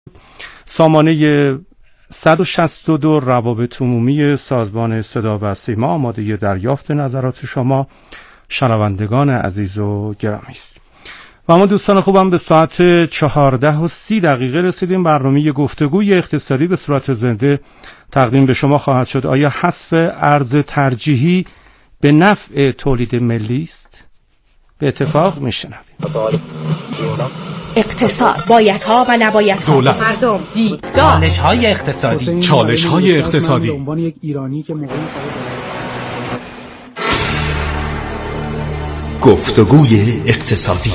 سامانه 162 روابط عمومی سازمان صدا و سیما آماده دریافت نظرات شما شنوندگان عزیز و گرامی است. و ما دوستان خوبم به ساعت 14:30 رسیدیم. برنامه گفتگوی اقتصادی به صورت زنده تقدیم به شما خواهد شد. آیا حذف ارز ترجیحی به نفع تولید ملی است؟ به اتفاق میشنویم. اقتصاد، بایدها و نبایدها، دولت، مردم، دیدگاه، چالش‌های اقتصادی، چالش‌های اقتصادی. به عنوان یک ایرانی که گفتگوی اقتصادی.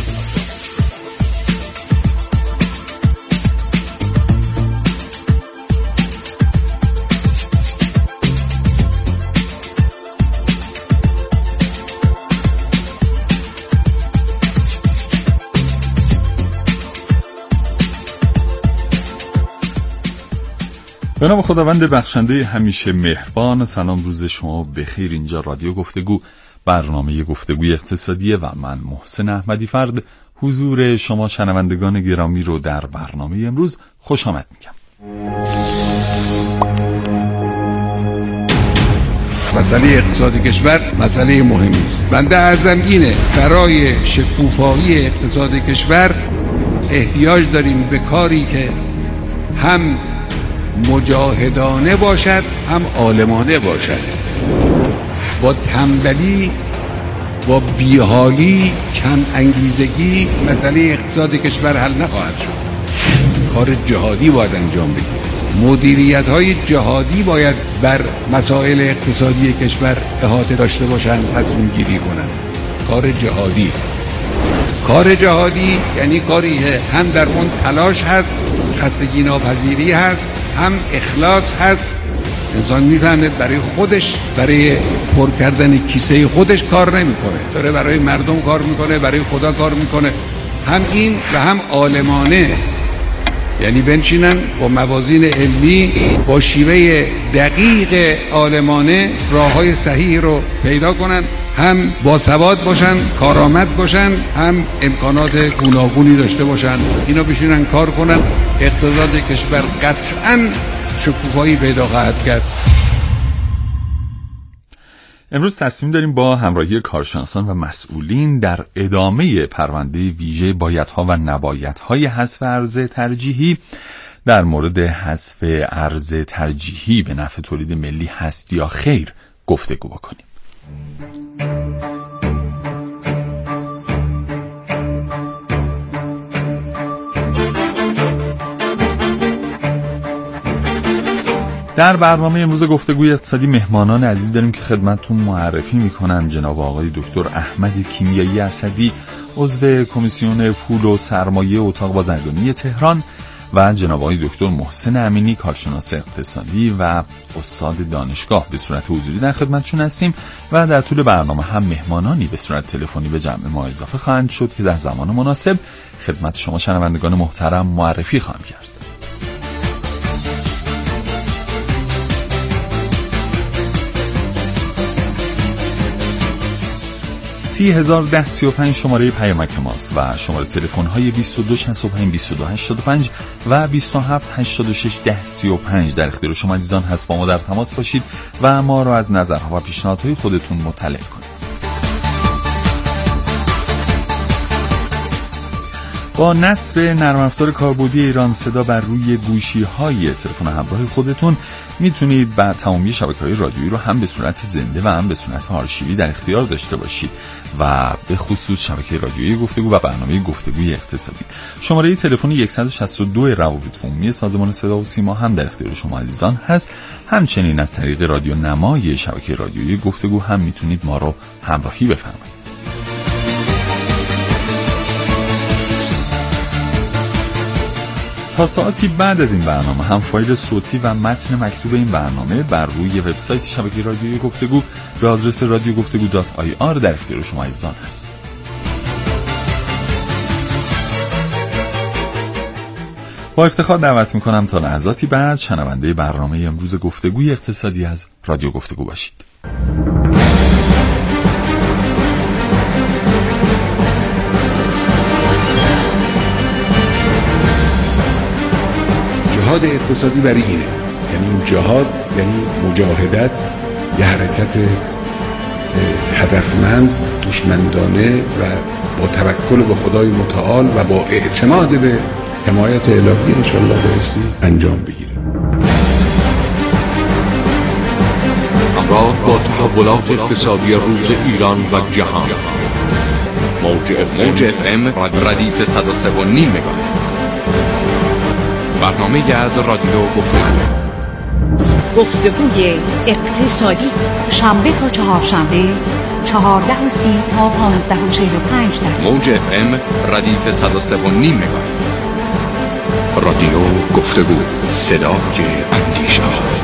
به نام خداوند بخشنده همیشه مهربان. سلام، روز شما بخیر. اینجا رادیو گفتگو، برنامه گفتگوی اقتصادیه و من محسن احمدی فرد حضور شما شنوندگان گرامی رو در برنامه امروز خوش آمد میگم. مسئله اقتصاد کشور مسئله مهمی است. بنده عرضم اینه برای شکوفایی اقتصاد کشور احتیاج داریم به کاری که هم مجاهدانه باشد هم عالمانه باشد. با تنبلی، با بیحالی، کم انگیزگی مسئله اقتصاد کشور حل نخواهد شد. کار جهادی باید انجام بگیرد. مدیریت‌های جهادی باید بر مسائل اقتصادی کشور احاطه داشته باشند، تصمیم گیری کنند. کار جهادی یعنی کاری هم در اون تلاش هست، خستگی ناپذیری هست، هم اخلاص هست. انسان میفهمه برای خودش، برای پر کردن کیسه خودش کار نمیکنه، داره برای مردم کار میکنه، برای خدا کار میکنه. هم این و هم عالمانه، یعنی بنشینن با موازین علمی، با شیوه دقیق عالمانه راههای صحیح رو پیدا کنن، هم باسواد باشن، کارآمد باشن، هم امکانات گوناگونی داشته باشن. اینا بشینن کار کنن، اقتصاد کشور قطعاً شکوفایی پیدا خواهد کرد. امروز تصمیم داریم با همراهی کارشناسان و مسئولین در ادامه پرونده ویژه بایدها و نبایدهای حذف ارز ترجیحی در مورد حذف ارز ترجیحی به نفع تولید ملی هست یا خیر گفتگو بکنیم. در برنامه امروز گفتگوی اقتصادی مهمانان عزیز داریم که خدمتتون معرفی میکنن. جناب آقای دکتر احمد کیمیایی اسدی، عضو کمیسیون پول و سرمایه اتاق بازرگانی تهران، و جناب آقای دکتر محسن امینی، کارشناس اقتصادی و استاد دانشگاه، به صورت حضوری در خدمتشون هستیم و در طول برنامه هم مهمانانی به صورت تلفنی به جمع ما اضافه خواهند شد که در زمان مناسب خدمت شما شنوندگان محترم معرفی خواهم کرد. 301035 شماره پیامک ماست و شماره تلفن های 2265 2285 و 2786 1035 در اختیار شما عزیزان هست. با ما در تماس باشید و ما را از نظرها و پیشنهادهای خودتون مطلع کنید. با نصب نرم افزار کاربردی ایران صدا بر روی گوشی‌های تلفن همراه خودتون میتونید با تمامی شبکه‌های رادیویی رو هم به صورت زنده و هم به صورت آرشیوی در اختیار داشته باشید و به خصوص شبکه رادیویی گفتگو و برنامه گفتگوی اقتصادی. شماره تلفن 162 روابط عمومی سازمان صدا و سیما هم در اختیار شما عزیزان هست. همچنین از طریق رادیو نمای شبکه رادیویی گفتگو هم میتونید ما رو همراهی بفرمایید. تا ساعتی بعد از این برنامه هم فایل صوتی و متن مکتوب این برنامه بر روی وبسایت شبکه رادیویی گفتگو به آدرس radiogoftegu.ir در اختیار شما عزیزان هست. با افتخار دعوت میکنم تا لحظاتی بعد شنونده برنامه امروز گفتگوی اقتصادی از رادیو گفتگو باشید. جهاد اقتصادی برای اینه، یعنی این جهاد یعنی مجاهدت، یه حرکت هدفمند، هوشمندانه و با توکل به خدای متعال و با اعتماد به حمایت الهی انشاءالله بایستی انجام بگیره. همراه با تحولات اقتصادی روز ایران و جهان، موج FM ردیف 103.5 مگاهرتز، برنامه از رادیو گفتگوی اقتصادی، شنبه تا چهارشنبه 14:30 تا 15:45 دقیقه. موج FM ردیف 103.5 مگاهرتز، رادیو گفتگو، صدای اندیشه.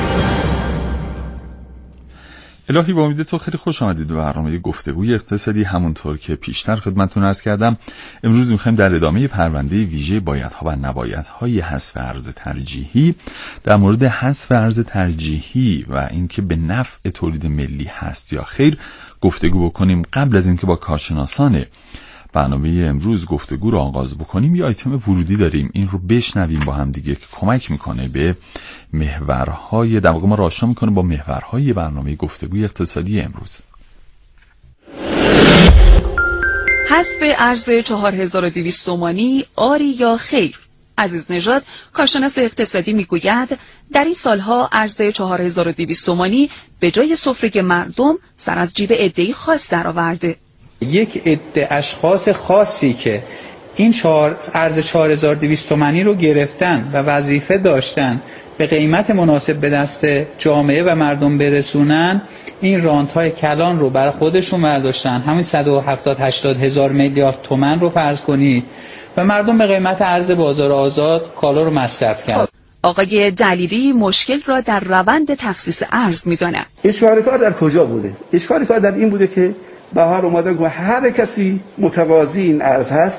الهی با امید تو خیلی خوش آمدید به برنامه گفتگوی اقتصادی. همونطور که پیشتر خدمتتون عرض کردم، امروز می‌خوایم در ادامه پرونده ویژه بایدها و نبایدهای حذف ارز ترجیحی در مورد حذف ارز ترجیحی و اینکه به نفع تولید ملی هست یا خیر گفتگو بکنیم. قبل از اینکه با کارشناسان برنامه امروز گفتگو رو آغاز بکنیم، یه آیتم ورودی داریم، این رو بشنویم با هم دیگه که کمک میکنه به محورهای، در واقع ما رو آشنا میکنه با محورهای برنامه گفتگوی اقتصادی امروز. حذف ارز 4200 تومانی آری یا خیر؟ عزیز نژاد، کارشناس اقتصادی، میگوید در این سالها ارز 4200 تومانی به جای سفره مردم سر از جیب عده‌ای خاص درآورده. یک عده اشخاص خاصی که این ارز 4200 تومانی رو گرفتن و وظیفه داشتن به قیمت مناسب به دست جامعه و مردم برسونن، این رانت‌های کلان رو برای خودشون برداشتن، همین 170-80 هزار میلیارد تومان رو فرض کنید و مردم به قیمت ارز بازار آزاد کالا رو مصرف کردن. آقای دلیری مشکل را در روند تخصیص ارز می‌داند. اشکال کار در کجا بوده؟ اشکال کار در این بوده که بهار اومدن که هر کسی متوازی این ارز هست،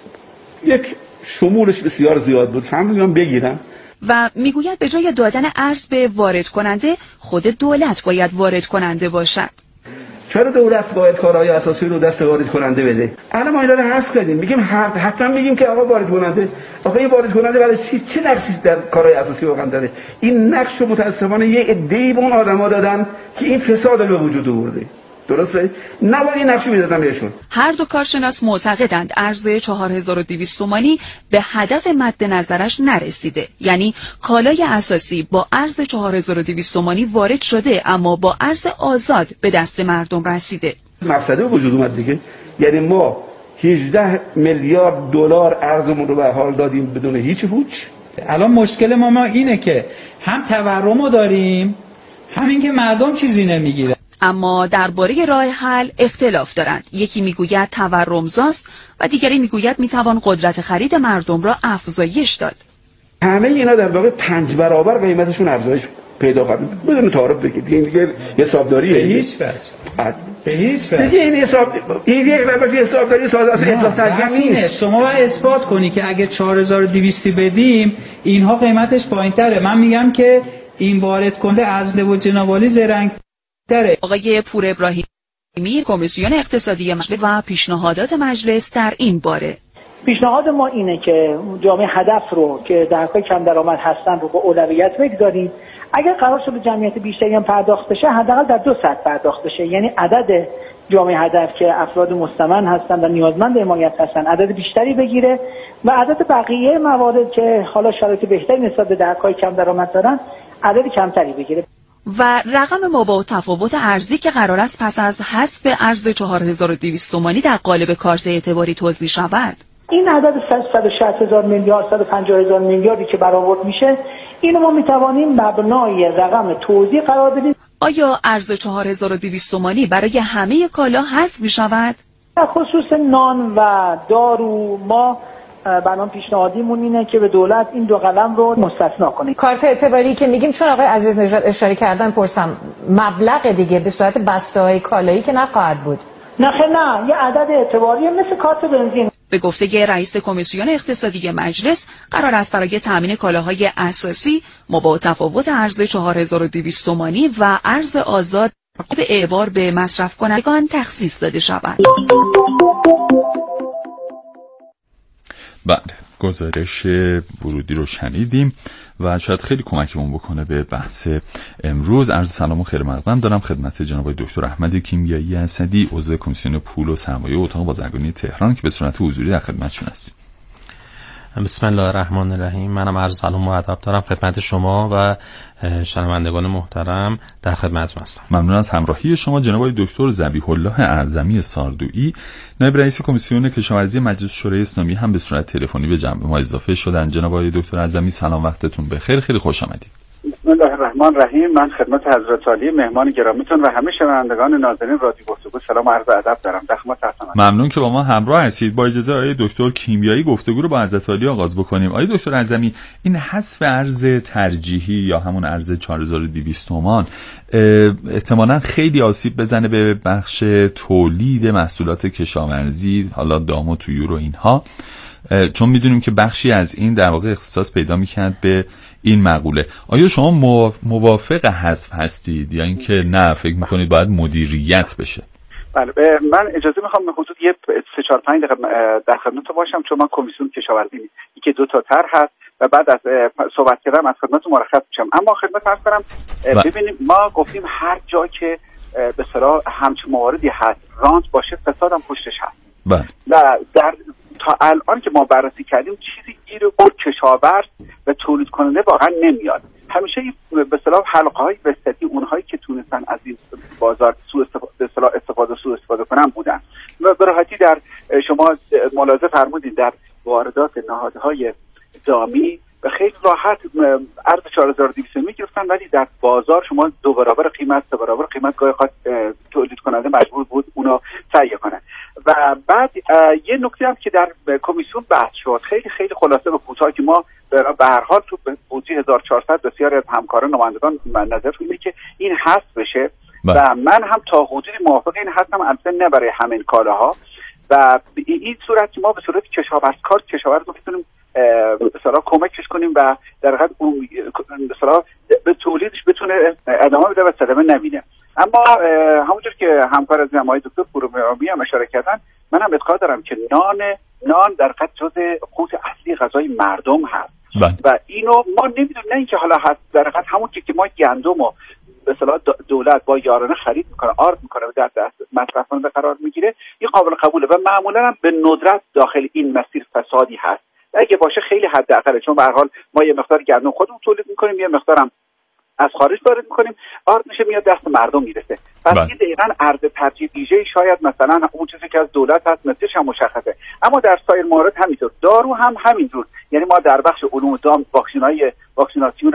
یک شمولش بسیار زیاد بود، همون بگیرن. و میگوید به جای دادن ارز به وارد کننده، خود دولت باید وارد کننده باشد. چرا دولت باید کارهای اساسی رو دست وارد کننده بده؟ الان ما اینا رو حذف کردیم، میگیم حتما میگیم که آقا وارد کننده، آقا این وارد کننده برای چه نقشی در کارهای اساسی واقعا داره؟ این نقش رو متاسفانه یه عده‌ای به اون آدما دادن که این فساد رو به وجود آورده. درسته؟ نباید این نقشو میدادم بهشون. هر دو کارشناس معتقدند ارز 4200 تومانی به هدف مد نظرش نرسیده، یعنی کالای اساسی با ارز 4200 تومانی وارد شده اما با ارز آزاد به دست مردم رسیده. مفسده به وجود اومد دیگه، یعنی ما 18 میلیارد دلار ارزمون رو به حال دادیم بدون هیچ پوچ. الان مشکل ما اینه که هم تورمو داریم، همین که مردم چیزی نمیگیرن. اما درباره راه حل اختلاف دارند. یکی میگوید تورمزاست و دیگری میگوید میتوان قدرت خرید مردم را افزایش داد. همه اینا در واقع 5 برابر قیمتشون افزایش پیدا خواهد بدون تعارف بگید. این دیگه حسابداریه. به هیچ وجه. به هیچ وجه. دیگه این حساب این یک روش حسابداری ساده است، احساس نیست. شما باید اثبات کنی که اگه 4200 بدیم اینها قیمتش پایین‌تره. من میگم که این وارد کننده عزله و جنابالی زرنگ داره. آقای پور ابراهیمی، کمیسیون اقتصادی مجلس و پیشنهادات مجلس در این باره. پیشنهاد ما اینه که جامعه هدف رو که درهای کم درآمد هستن رو با اولویت بگذاریم. اگر قرار شده جمعیت بیشتری هم پرداخت بشه، حداقل در 2 سطح پرداخت بشه، یعنی عدد جامعه هدف که افراد مستمن هستن و نیازمند حمایت هستن عدد بیشتری بگیره و عدد بقیه موارد که حالا شرایط بهتری نسبت به درهای کم درآمد دارن عدد کمتری بگیره. و رقم مابع تفاوت ارزی که قرار است پس از حذف ارز 4200 تومانی در قالب کارت اعتباری توزیع شود. این عدد 160,000 میلیارد 150,000 میلیاردی که برآورد میشه، اینو ما میتوانیم مبنای رقم توزیع قرار بدیم. آیا ارز 4200 تومانی برای همه کالا حذف میشود؟ در خصوص نان و دارو ما برنامه پیشنهادیمون اینه که به دولت این 2 قلم رو مستثنا کنه. کارت اعتباری که میگیم، چون آقای عزیز نژاد اشاره کردن، پرسم مبلغ دیگه به صورت بسته‌های کالایی که نخواهد بود؟ نه یه عدد اعتباری مثل کارت بنزین. به گفته رئیس کمیسیون اقتصادی مجلس، قرار است برای تامین کالاهای اساسی مابع تفاوت ارز 4200 تومانی و ارز آزاد به اعبار به مصرف کنندگان تخصیص داده شود. بعد گزارش ورودی رو شنیدیم و شاید خیلی کمکمون بکنه به بحث امروز. عرض سلام و خیر مقدم دارم خدمت جناب دکتر احمد کیمیایی اسدی، عضو کمیسیون پول و سرمایه اتاق بازرگانی تهران که به صورت حضوری در خدمتشون هستیم. بسم الله الرحمن الرحیم. منم عرض سلام و ادب دارم خدمت شما و شنوندگان محترم، در خدمتتون هستم. ممنون از همراهی شما. جناب دکتر ذبیح الله اعظمی ساردویی، نایب رئیس کمیسیون کشاورزی مجلس شورای اسلامی، هم به صورت تلفنی به جمع ما اضافه شدن. جناب دکتر اعظمی سلام، وقتتون بخیر، خیلی خوش آمدید. بسم الله الرحمن الرحیم. من خدمت حضرت عالی مهمان گرامیتون و همه شنوندگان نازنین رادیو گفتگو سلام و عرض ادب دارم. در خدمت هستم. ممنون که با ما همراه هستید. با اجازه آقای دکتر کیمیایی گفتگو رو با حضرت عالی آغاز بکنیم. آقای دکتر اعظمی، این حذف ارز ترجیحی یا همون ارز 4200 تومان احتمالاً خیلی آسیب بزنه به بخش تولید محصولات کشاورزی، حالا دام و طیور و اینها، چون میدونیم که بخشی از این در واقع اختصاص پیدا میکرد به این مقوله. آیا شما موافق حذف هستید یا اینکه نه فکر میکنید باید مدیریت بشه؟ بله، من اجازه میخوام به حدود 3-4-5 دقیقه در خدمتتون باشم، چون من کمیسیون کشاورزی که 2 تا طرح هست و بعد از صحبت کردم از خدمتتون مرخص میشم. اما خدمت عرض کنم ببینیم، ما گفتیم هر جا که به اصطلاح همچین مواردی هست رانت باشه، فساد هم پشتش هست. بله. و در تا الان که ما بررسی کردیم چیزی گیر اون کشاورز و تولید کننده واقعا نمیاد. همیشه به اصطلاح حلقه‌های وسطی، اونهایی که تونستن از این بازار سوء استفاده کنن بودن و به راحتی در شما ملاحظه فرمودید در واردات نهادهای دامی و خیلی راحت ارز 4200 میگرفتن، ولی در بازار شما 2 برابر قیمت 3 برابر قیمت گاهی اوقات تولید کننده مجبور بود اونا تهیه کنه. و بعد یه نکته هم که در کمیسیون بحث شد، خیلی خیلی خلاصه و کوتاه، که ما به هر حال تو بودجه 1400 بسیار از همکاران نمایندگان نظر اینه که این حذف بشه و من هم تا حدودی موافق این هستم، البته نه برای همین کالاها. و این صورت که ما به صورت کشاورز رو بتونیم به صلاح کمکش کنیم و در حقیقت اون به صلاح به تولیدش بتونه ادامه بده و صدمه نبینه. اما همونجور که همکار از آقای دکتر پورمیامی هم اشاره کردن، من هم اعتقاد دارم که نان در حقیقت جزء قوت اصلی غذای مردم هست و اینو ما نمیدونیم، نه اینکه حالا هست در حقیقت همون که ما گندم و به اصطلاح دولت با یارانه خرید میکنه، آرد میکنه و در دست مصرف کننده قرار میگیره، این قابل قبوله و معمولا هم به ندرت داخل این مسیر فسادی هست. اگه باشه خیلی حداقله، چون به هر حال ما یه مقدار گندم خودمون تولید میکنیم، یه مقدارم از خارج وارد میکنیم، آرد میشه میاد دست مردم میرسه. پس این دقیقاً ارز ترجیح ویژه‌ای شاید مثلا اون چیزی که از دولت هست مثلش هم مشخصه. اما در سایر موارد همینطور، دارو هم همینطور. یعنی ما در بخش علوم دام واکسیناسیون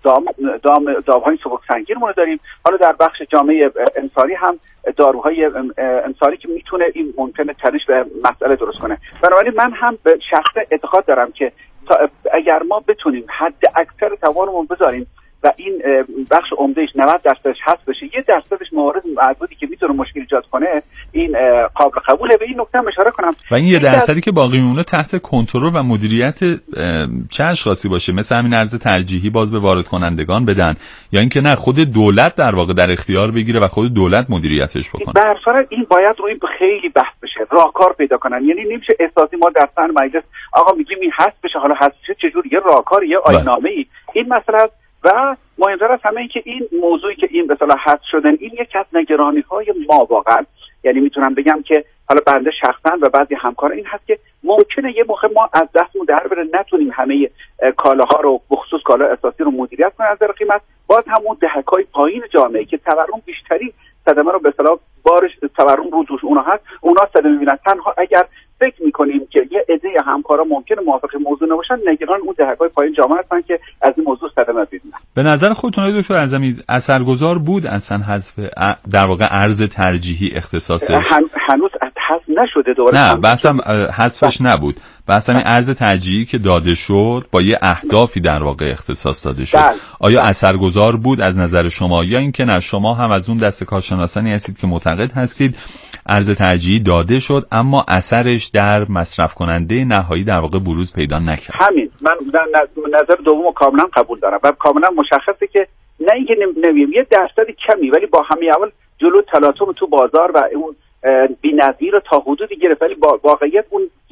دام‌های سبک سنگینمون داریم. حالا در بخش جامعه انسانی هم داروهای انسانی که میتونه این ممکنه تنش به مسئله درست کنه. بنابراین من هم به شخص اعتقاد دارم که اگر ما بتونیم حد اکثر توانمون بذاریم و این بخش عمدهش 90% حذف بشه، 1% موارد معدودی که میتونه مشکل ایجاد کنه، این قابل قبوله. به این نکته هم اشاره کنم و این 1% که باقی میمونه تحت کنترل و مدیریت چه اشخاصی باشه، مثل همین ارز ترجیحی باز به وارد کنندگان بدن، یا اینکه نه خود دولت در واقع در اختیار بگیره و خود دولت مدیریتش بکنه. در صورت این باید روی خیلی بحث بشه، راهکار پیدا کنن. یعنی نمیشه احساسی ما در سن مجلس آقا میگیم این حذف بشه، حالا حذف شه چجوری، یه راهکار یه آیین‌نامه‌ای این مسئله. و مهمتر از همه این که این موضوعی که این به اصطلاح حذف شدن، این یکی از نگرانی‌های ما واقعا، یعنی میتونم بگم که حالا بنده شخصا و بعضی همکاران این هست که ممکنه یه موقع ما از دستمون در بره، نتونیم همه کالاها رو بخصوص کالا اساسی رو مدیریت کنیم از نظر قیمت، باز همون دهک‌های پایین جامعه که تورم بیشتری صدمه رو به اصطلاح بارش تورم رو دوش اونها هست، اونها صدمه می‌بینن. تنها اگر فکر می‌کنیم که یه عده همکارا ممکنه موافق موضوع نباشن، نگران اون دهک‌های پایین جامعه هستن که از این موضوع صدمه ببینن. به نظر خودتون آقای دکتر اعظمی اثرگذار بود اصلا حذف در واقع ارز ترجیحی اختصاصش؟ هنوز حذف نشده دوباره. نه بحثم حذفش نبود، بحثم این ارز ترجیحی که داده شد با یه اهدافی در واقع اختصاص داده شد. آیا اثرگذار بود از نظر شما، یا اینکه نه شما هم از اون دست کارشناسانی هستید که معتقد هستید ارز ترجیحی داده شد اما اثرش در مصرف کننده نهایی در واقع بروز پیدا نکرد؟ همین، من نظر دومو کاملا قبول دارم و کاملا مشخصه که نه اینکه نمیگم 1% کمی، ولی با همین اول جلو تلاطم تو بازار و اون بی‌نظیر تا حدودی گرفت، ولی با واقعیت اون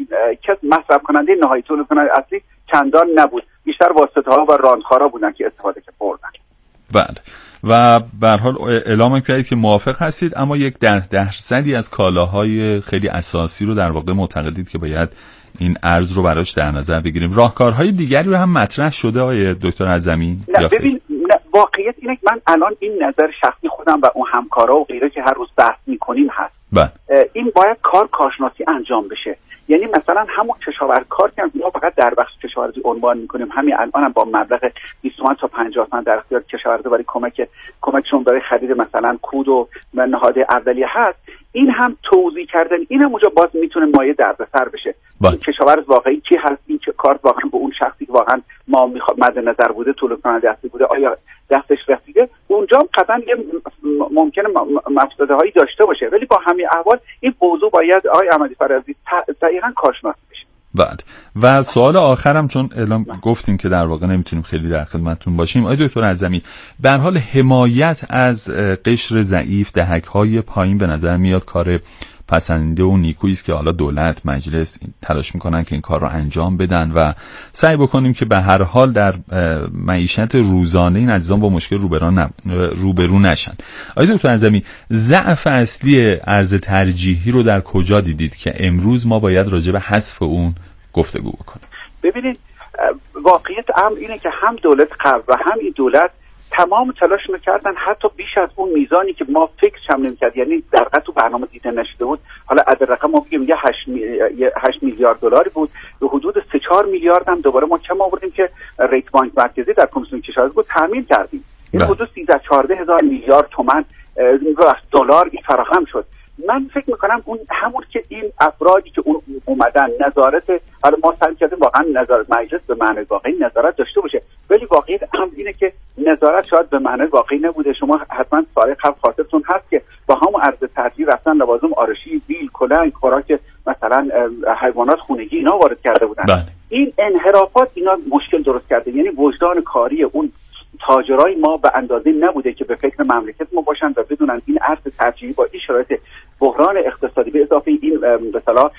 که مصرف کننده نهایی تولید کننده اصلی چندان نبود، بیشتر واسطه‌ها و راندخارا بودن که استفاده بردن. بله و به هر حال اعلام کردید که موافق هستید، اما یک درصدی از کالاهای خیلی اساسی رو در واقع معتقدید که باید این ارز رو براش در نظر بگیریم. راهکارهای دیگری رو هم مطرح شده آقای دکتر اعظمی؟ نه ببین، واقعیت اینه که من الان این نظر شخصی خودم و اون همکارا و غیره که هر روز بحث میکنیم هست. این باید کارشناسی انجام بشه. یعنی مثلا همون کشاورزکار که ما فقط در بخش کشاورزی عنوان میکنیم، همین الان هم با مبلغ 20 تومن تا 50 تومن در اختیار کشاورزا برای کمکشون برای خرید مثلا کود و نهاد اولیه هست. این هم توضیح کردن، این هم اونجا باز میتونه مایه دردسر بشه. کشاورز واقعی کی هست، این که کارت واقعا به اون شخصی که واقعا ما میخواد مد نظر بوده تولید کننده اصلی بوده آیا دستش رسیده، اونجا قطعا یه ممکنه مفسده هایی داشته باشه، ولی با همین احوال این موضوع باید آقای احمدی فرزی دقیقاً کارشناس بشه. بعد و سوال آخرم، چون اعلام گفتیم که در واقع نمیتونیم خیلی در خدمتتون باشیم، آقای دکتر اعظمی به هر حال حمایت از قشر ضعیف، دهک‌های پایین به نظر میاد کار پسندیده و نیکویی است که حالا دولت، مجلس تلاش میکنن که این کار رو انجام بدن و سعی بکنیم که به هر حال در معیشت روزانه این عزیزان با مشکل روبرو نشن. آقای دکتر اعظمی، ضعف اصلی ارز ترجیحی رو در کجا دیدید که امروز ما باید راجع به حذف اون گفتگو بکنیم؟ ببینید، واقعیت امر اینه که هم دولت قبل و هم این دولت تمام تلاش میکردن حتی بیش از اون میزانی که ما فکرش هم نمیکرد، یعنی در واقع تو برنامه دیده نشده بود. حالا عدد رقم ما بگیم 8 میلیارد دلاری بود، به حدود 3-4 میلیارد هم دوباره ما کم آوردیم که رئیس بانک مرکزی در کمیسیون کشاورزی بود تامین کردیم. این حدود 13-14 هزار میلیارد تومان دلار فراهم شد. من فکر میکنم اون همون که این افرادی که اون اومدن نظارت، حالا ما سعی کردیم واقعا نظارت مجلس به معنی واقعی نظارت داشته باشه، ولی واقعیت امر اینه که نظارت شاید به معنی واقعی نبوده. شما حتما سال قبل خاطرتون هست که با همون ارز ترجیح رفتن لوازم آرایشی، بیل، کلنگ، خوراک مثلا حیوانات خونگی اینا وارد کرده بودن. این انحرافات اینا مشکل درست کرده، یعنی وجدان کاری اون تاجرای ما به اندازه نبوده که به فکر مملکت ما باشن و بدونن این ارز ترجیحی با این شرایط بحران اقتصادی به اضافه این به اصطلاح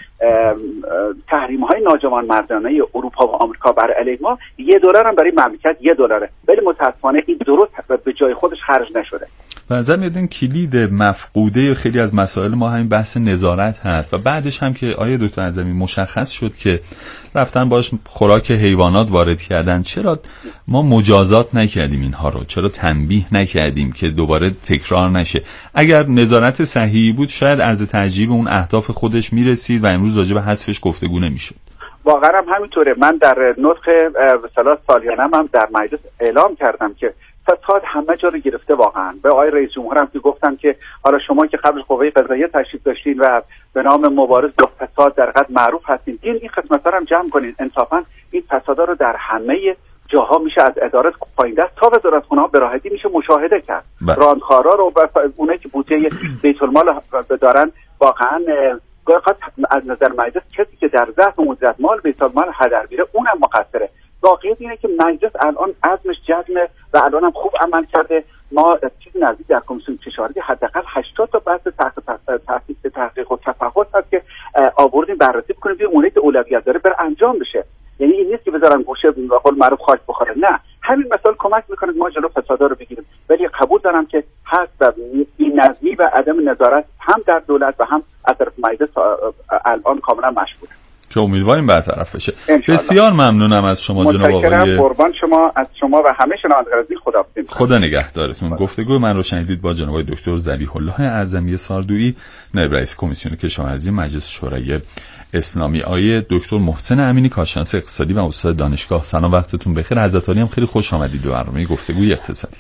تحریم‌های ناجوانمردانه اروپا و آمریکا بر علیه ما $1 هم برای مملکت $1، ولی متأسفانه این درست به جای خودش خرج نشده. به نظر میاد این کلید مفقوده خیلی از مسائل ما همین بحث نظارت هست و بعدش هم که آیه دکتر اعظمی مشخص شد که رفتن باش خوراک حیوانات وارد کردن، چرا ما مجازات نکردیم اینها رو؟ چرا تنبیه نکردیم که دوباره تکرار نشه؟ اگر نظارت صحیحی بود شاید ارز ترجیح به اون اهداف خودش میرسید و امروز راجع به حذفش گفتگو نمیشد. واقعا هم همینطوره. من در نطق به اصطلاح سالیانه‌ام هم در مجلس اعلام کردم که فساد همه جا رو گرفته. واقعا به آقای رئیس جمهور هم که گفتم که حالا شما که قبل قوه قضاییه تشریف داشتین و به نام مبارز با فساد در قد معروف هستین، این قسمت‌ها رو هم جمع کنین. انصافا این فسادا رو در همه جاها میشه از ادارات پایین دست تا وزارتخونه‌ها به راحتی میشه مشاهده کرد. راندخارا رو و اونایی که بودجه بیت المال دارن، واقعا گاهی از نظر مجلس کسی که در ضعف مدیریت مال بیت المال هدر میره اونم مقصره. واقعیت اینه که مجلس الان عزمش جزمه و الان هم خوب عمل کرده. ما چیزی نزدیک در کمیسیون کشاورزی حداقل 80 تا بحث تحقیق و تفحص هست که آوردیم بررسی بکنیم ببینیم اونایی که اولویت داره بر انجام بشه. یعنی این نیست که بذارن گوشه به قول معروف خاک بخوره، نه، همین مسائل کمک میکنه ما جلو فسادا رو بگیریم. ولی قبول دارم که هست و این نظمی و عدم نظارت هم در دولت و هم از طرف مجلس الان کاملا مشهوده که امیدواریم برطرف بشه. بسیار ممنونم از شما جناب آقای، قربان شما، از شما و همه شنوندگان. خدا نگهدارتون. گفتگو من رو شنیدید با جناب دکتر ذبیح الله اعظمی ساردویی، نایب رئیس کمیسیون کشاورزی مجلس شورای اسلامی. آقای دکتر محسن امینی، کارشناس اقتصادی و استاد دانشگاه، سلام، وقتتون بخیر. حضرت عالی هم خیلی خوش آمدید به برنامه گفتگوی اقتصادی.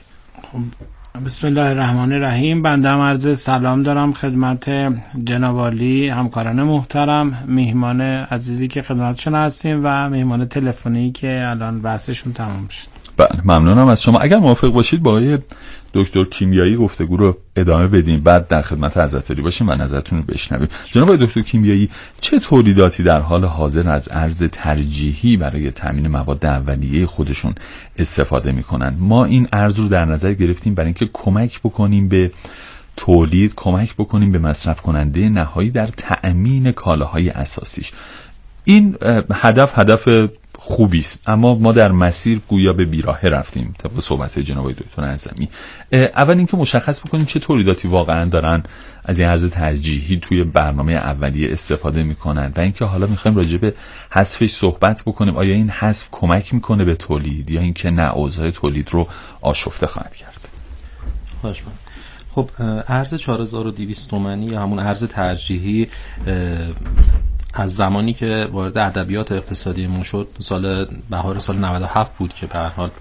بسم الله الرحمن الرحیم. بنده هم عرض سلام دارم خدمت جناب عالی، همکاران محترم، میهمان عزیزی که خدمتشون هستیم و میهمان تلفنی که الان بحثشون تمام شد. بله، ممنونم از شما. اگر موافق باشید با آقای دکتر کیمیایی گفتگو رو ادامه بدیم، بعد در خدمت حضرت علی باشیم و نظرتون رو بشنویم. جناب دکتر کیمیایی، چه تولیداتی در حال حاضر از ارز ترجیحی برای تامین مواد اولیه خودشون استفاده میکنن؟ ما این ارز رو در نظر گرفتیم برای اینکه کمک بکنیم به تولید، کمک بکنیم به مصرف کننده نهایی در تأمین کالاهای اساسیش. این هدف خوبی است، اما ما در مسیر گویا به بیراهه رفتیم طبق صحبت جناب دکتر اعظمی. اول اینکه مشخص بکنیم چه تولیداتی واقعا دارن از این ارز ترجیحی توی برنامه اولیه استفاده میکنن و اینکه حالا میخوایم راجع به حذفش صحبت بکنیم. آیا این حذف کمک میکنه به تولید یا اینکه نه اوضاع تولید رو آشفته خواهد کرد؟ خب ارز 4200 تومانی یا همون ارز ترجیحی از زمانی که وارد ادبیات اقتصادیمون شد بهار سال 97 بود که به هر حال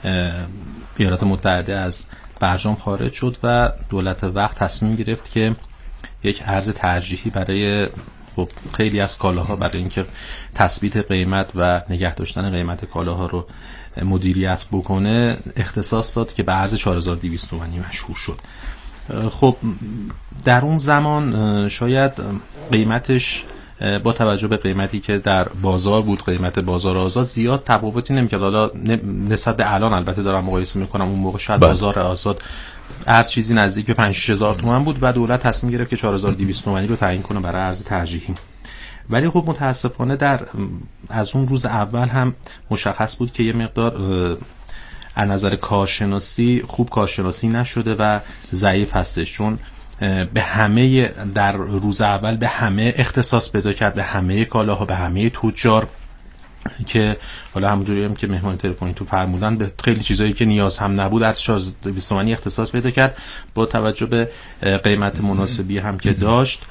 ایالات متحده از برجام خارج شد و دولت وقت تصمیم گرفت که یک ارز ترجیحی برای خیلی از کالاها برای اینکه تثبیت قیمت و نگه داشتن قیمت کالاها رو مدیریت بکنه اختصاص داد که به ارز 4200 تومانی مشهور شد. خب در اون زمان شاید قیمتش با توجه به قیمتی که در بازار بود، قیمت بازار آزاد، زیاد تفاوتی نمی‌کرد. حالا نسبت به الان البته دارم مقایسه میکنم، اون موقع شاید بازار آزاد ارز چیزی نزدیک به 5-6000 تومان بود و دولت تصمیم گرفت که 4200 تومانی رو تعیین کنه برای ارز ترجیحی. ولی خب متاسفانه از اون روز اول هم مشخص بود که یه مقدار از نظر کارشناسی خوب کارشناسی نشده و ضعیف هستش، چون به همه در روز اول به همه اختصاص پیدا کرد، به همه کالاها، به همه تجار، که حالا همونجوری هم که مهمان تلفنی تو فرمودن به خیلی چیزایی که نیاز هم نبود از 4200 تومانی اختصاص پیدا کرد. با توجه به قیمت مناسبی هم که داشت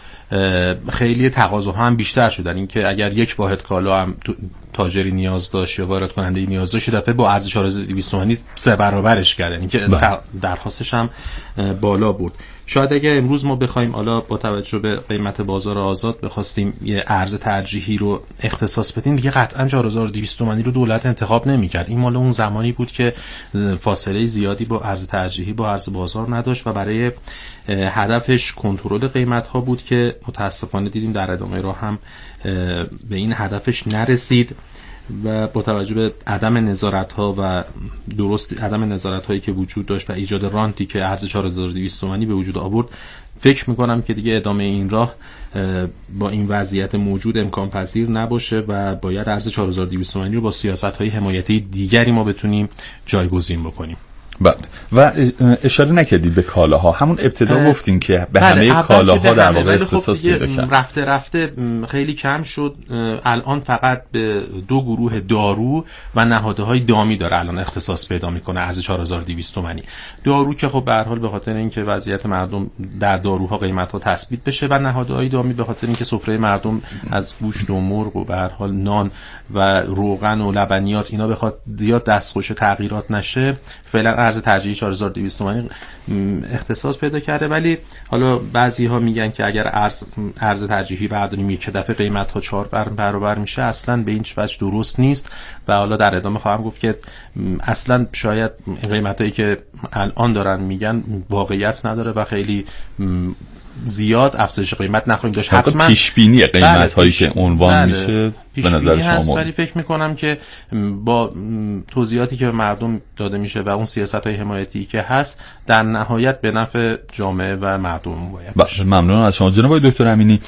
خیلی تقاضاها هم بیشتر شدن. اینکه اگر یک واحد کالا هم تاجری نیاز داشت یا وارد کننده نیاز داشت، دفعه با ارز 4200 تومانی 3 برابرش کرد، یعنی که درخواستش هم بالا بود. شاید اگر امروز ما بخوایم حالا با توجه به قیمت بازار آزاد بخواستیم یه ارز ترجیحی رو اختصاص بدیم، دیگه قطعا 4200 تومانی رو دولت انتخاب نمی‌کرد. این مال اون زمانی بود که فاصله زیادی با ارز ترجیحی با ارز بازار نداشت و برای هدفش کنترل قیمت‌ها بود که متأسفانه دیدیم در ادامه راه هم به این هدفش نرسید و با توجه به عدم نظارت‌ها و درست عدم نظارت‌هایی که وجود داشت و ایجاد رانتی که ارز 4200 تومانی به وجود آورد، فکر می‌کنم که دیگه ادامه این راه با این وضعیت موجود امکان پذیر نباشه و باید ارز 4200 تومانی رو با سیاست‌های حمایتی دیگری ما بتونیم جایگزین بکنیم. بله. و اشاره نکردید به کالاها، همون ابتدا گفتین که به همه کالاها در واقع اختصاص پیدا کرد. رفته خیلی کم شد. الان فقط به 2 گروه دارو و نهادهای دامی داره الان اختصاص پیدا میکنه ارز 4200 تومانی. دارو که خب به هر حال به خاطر اینکه وضعیت مردم در داروها قیمت‌ها تثبیت بشه و نهادهای دامی به خاطر اینکه سفره مردم از گوشت و مرغ و به هر حال نان و روغن و لبنیات اینا بخواد زیاد دستخوش تغییرات نشه، فعلا ارز ترجیحی 4200 تومانی اختصاص پیدا کرده. ولی حالا بعضی‌ها میگن که اگر ارز ترجیحی برداریم یک دفعه قیمت‌ها 4 برابر میشه، اصلا به این وجه درست نیست و حالا در ادامه خواهم گفت که اصلا شاید قیمتایی که الان دارن میگن واقعیت نداره و خیلی زیاد افزایش قیمت نخواهیم داشت. حتما پیش بینی قیمت هایی که عنوان میشه به نظر شما، ولی فکر میکنم که با توضیحاتی که به مردم داده میشه و اون سیاست های حمایتی که هست در نهایت به نفع جامعه و مردم باید باشه. ممنون از شما جناب دکتر امینی.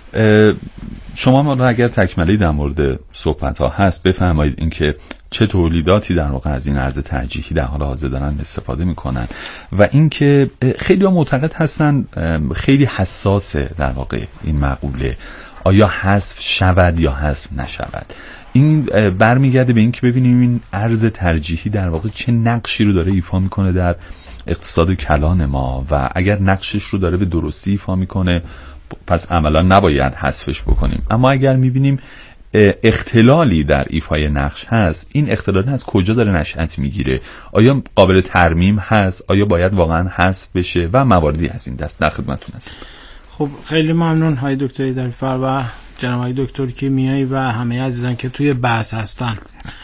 شما ما اگر تکملی در مورد صحبت ها هست بفرمایید اینکه چه تولیداتی در واقع از این ارز ترجیحی در حال حاضر دارن استفاده میکنن و اینکه خیلی ها معتقد هستن خیلی حساسه در واقع این مقوله، آیا حذف شود یا حذف نشود. این برمیگرده به اینکه ببینیم این ارز ترجیحی در واقع چه نقشی رو داره ایفا میکنه در اقتصاد کلان ما و اگر نقشش رو داره به درستی ایفا میکنه پس عملا نباید حذفش بکنیم. اما اگر میبینیم اختلالی در ایفای نقش هست، این اختلال از کجا داره نشأت میگیره؟ آیا قابل ترمیم هست؟ آیا باید واقعا حذف بشه؟ و مواردی از این دست در خدمتتون هستم. خب خیلی ممنون های دکتر ایدریفر و جناب های دکتر کیمیایی و همه عزیزان که توی بحث هستن.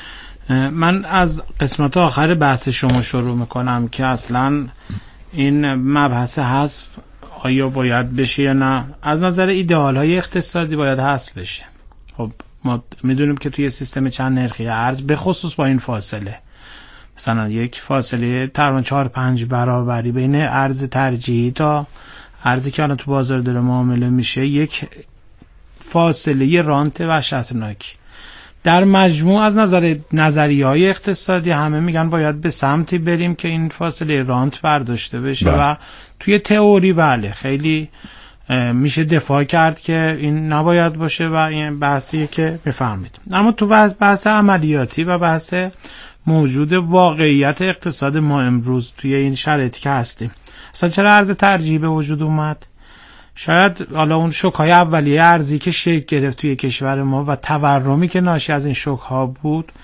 من از قسمت آخر بحث شما شروع میکنم که اصلا این مبحث حذف آیا باید بشه یا نه. از نظر ایدئال های اقتصادی باید حذف بشه. خب ما میدونیم که توی سیستم چند نرخی ارز به خصوص با این فاصله، مثلا یک فاصله تقریبا 4-5 برابری بین ارز ترجیحی تا ارزی که الان تو بازار داره معامله میشه، یک فاصله رانت وحشتناکی. در مجموع از نظر نظریه‌های اقتصادی همه میگن باید به سمتی بریم که این فاصله رانت برداشته بشه و توی تئوری بله خیلی میشه دفاع کرد که این نباید باشه و این بحثیه که بفهمید. اما تو بحث عملیاتی و بحث موجود واقعیت اقتصاد ما امروز توی این شرایطی که هستیم، اصلا چرا ارز ترجیحی به وجود اومد؟ شاید حالا اون شوک‌های اولیه ارزی که شکل گرفت توی کشور ما و تورمی که ناشی از این شوک‌ها بود،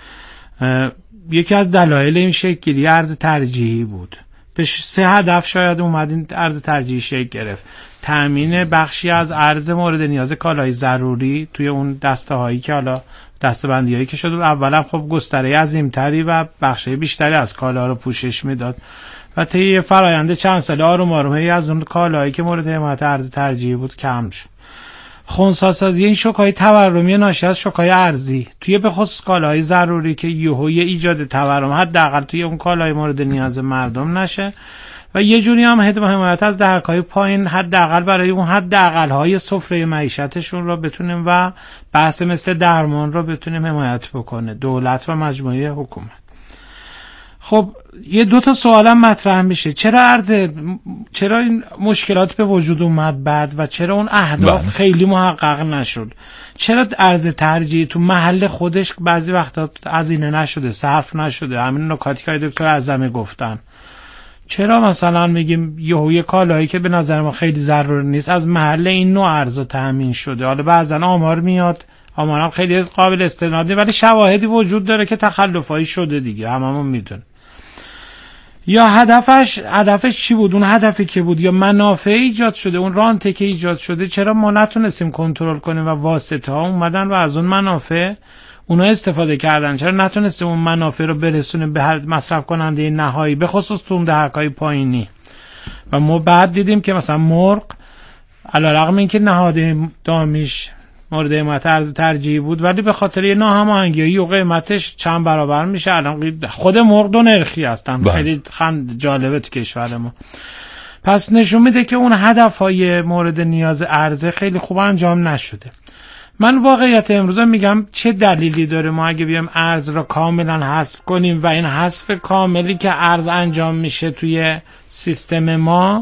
یکی از دلایل این شکل‌گیری ارز ترجیحی بود. به 3 هدف شاید اومد این ارز ترجیحی شکل گرفت: تأمین بخشی از ارز مورد نیاز کالای ضروری توی اون دسته‌هایی که حالا دسته‌بندی‌هایی که شد، اولا خب گستره عظیم‌تری و بخشای بیشتری از کالا رو پوشش میداد و طی فرآیند چند ساله آروم آروم از اون کالایی که مورد حمایت ارز ترجیحی بود کم شد. خنثی‌سازی این شوک‌های تورمی ناشی از شوک‌های ارزی توی به خصوص کالاهای ضروری که یهوی ایجاد تورم حداقل توی اون کالای مورد نیاز مردم نشه و یه جوری هم حمایت از دهک‌های پایین حداقل برای اون حداقل‌های سفره معیشتشون رو بتونیم و بحث مثل درمان رو بتونیم حمایت بکنه دولت و مجموعه حکومت. خب یه 2 تا سوالم مطرح میشه: چرا این مشکلات به وجود اومد بعد و چرا اون اهداف خیلی محقق نشد؟ چرا ارز ترجیحی تو محل خودش بعضی وقتا هزینه نشده، صرف نشده؟ همین نکاتی که دکتر اعظمی گفتن. چرا مثلا میگیم یه کالایی که به نظر ما خیلی ضروری نیست از محل این نوع ارز تامین شده؟ حالا بعضا آمار میاد، آمارم خیلی قابل استناده، ولی شواهدی وجود داره که تخلفایی شده دیگه، هممون میدونیم. یا هدفش چی بود؟ اون هدفی که بود یا منافع ایجاد شده، اون رانتی که ایجاد شده چرا ما نتونستیم کنترل کنیم و واسطه ها اومدن و از اون منافع اونا استفاده کردن؟ چرا نتونستیم اون منافع رو برسونیم به مصرف کننده نهایی، به خصوص تو اون دهک‌های پایینی؟ و ما بعد دیدیم که مثلا مرغ علیرغم اینکه نهاد دامیش مورد حمایت ارز ترجیحی بود ولی به خاطر یه ناهماهنگی و قیمتش چند برابر میشه. الان خود مرغ 2 نرخی هستن. خیلی جالبه تو کشور ما. پس نشون میده که اون هدفهای مورد نیاز ارزه خیلی خوب انجام نشده. من واقعیت امروز میگم چه دلیلی داره ما اگه بیام ارز را کاملا حذف کنیم و این حذف کاملی که ارز انجام میشه توی سیستم ما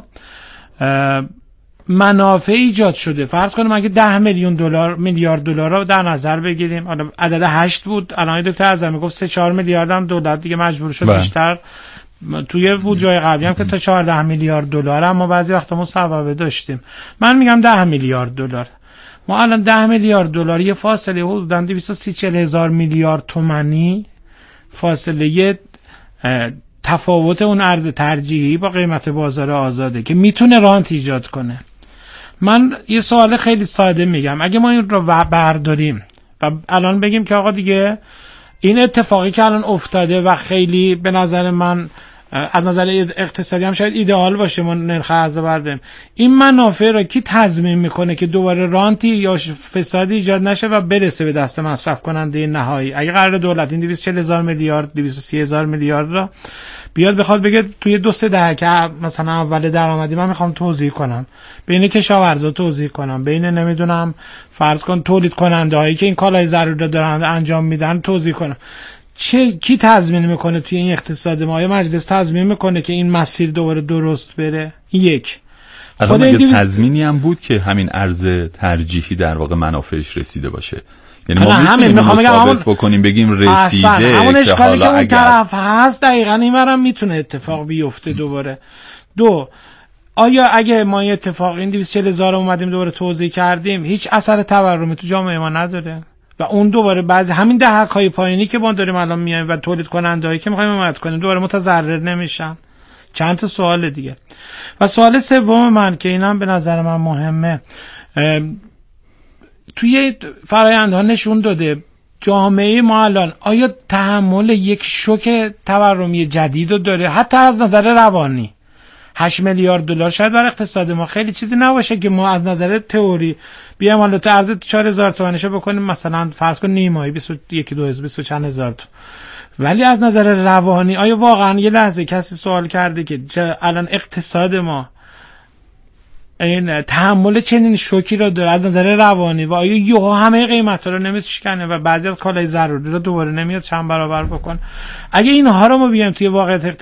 منافع ایجاد شده. فرض کنیم اگه 10 میلیارد دلار رو در نظر بگیریم، حالا عدد 8 بود، الان دکتر اعظمی گفت 3-4 میلیارد هم دولت دیگه مجبور شد بیشتر توی بودجه قبلی هم که تا 14 میلیارد دلار اما بعضی وقتا مصوبه داشتیم. من میگم 10 میلیارد دلار. ما الان 10 میلیارد دلار یه فاصله حدوداً 230 هزار میلیارد تومانی فاصله تفاوت اون ارز ترجیحی با قیمت بازار آزاده که میتونه رانت ایجاد کنه. من یه سوال خیلی ساده میگم: اگه ما این رو برداریم و الان بگیم که آقا دیگه این اتفاقی که الان افتاده و خیلی به نظر من از نظر اقتصادی هم شاید ایدئال باشه ما نرخ ارز برداریم، این منافع رو کی تضمین میکنه که دوباره رانتی یا فسادی ایجاد نشه و برسه به دست مصرف کننده نهایی؟ اگه قرار دولت این 240 هزار میلیارد 230 هزار میلیارد را بیاد بخواد بگه توی 2-3 دهه که مثلا اول درآمدی من میخوام توزیع کنم، بین کشاورزا توزیع کنم، بین نمیدونم فرض کن تولید کننده هایی که این کالای ضروری دارن انجام میدن توزیع کنم، کی تضمین میکنه توی این اقتصاد ما؟ یا مجلس تضمین میکنه که این مسیر دوباره درست بره؟ یک خود این تضمینی هم بود که همین ارز ترجیحی در واقع منافعش رسیده باشه. یعنی ما میتونیم ثابت بکنیم بگیم رسیده همون اشکالی که اون طرف هست دقیقاً اینورم میتونه اتفاق بیفته دوباره. 2 آیا اگه ما این اتفاق این 240 هزار اومدیم دوباره توزیع کردیم هیچ اثر تورمی تو جامعه ما نداره و اون دوباره بعضی همین دهک‌های پایینی که ما داریم الان میایم و تولید کننده‌ای که می‌خوایم حمایت کنیم دوباره متضرر نمیشن؟ چند تا سوال دیگه. و سوال سوم من که اینم به نظر من مهمه، توی فرآیندها نشون داده جامعه ما الان آیا تحمل یک شوک تورمی جدید رو داره؟ حتی از نظر روانی 8 میلیارد دلار شاید برای اقتصاد ما خیلی چیزی نباشه که ما از نظر تئوری بیایم حالا تو ارز 4000 تومانشو بکنیم مثلا فرض کن نیمایی 21 چند هزار تومان، ولی از نظر روانی آیا واقعا یه لحظه کسی سوال کرده که الان اقتصاد ما این تحمل چنین شوکی رو داره از نظر روانی و آیا یهو همه قیمتا رو نمیشکنه و بعضی از کالای ضروری رو دوباره نمیاد چند برابر بکن. اگه اینها رو ما بیایم توی واقعیت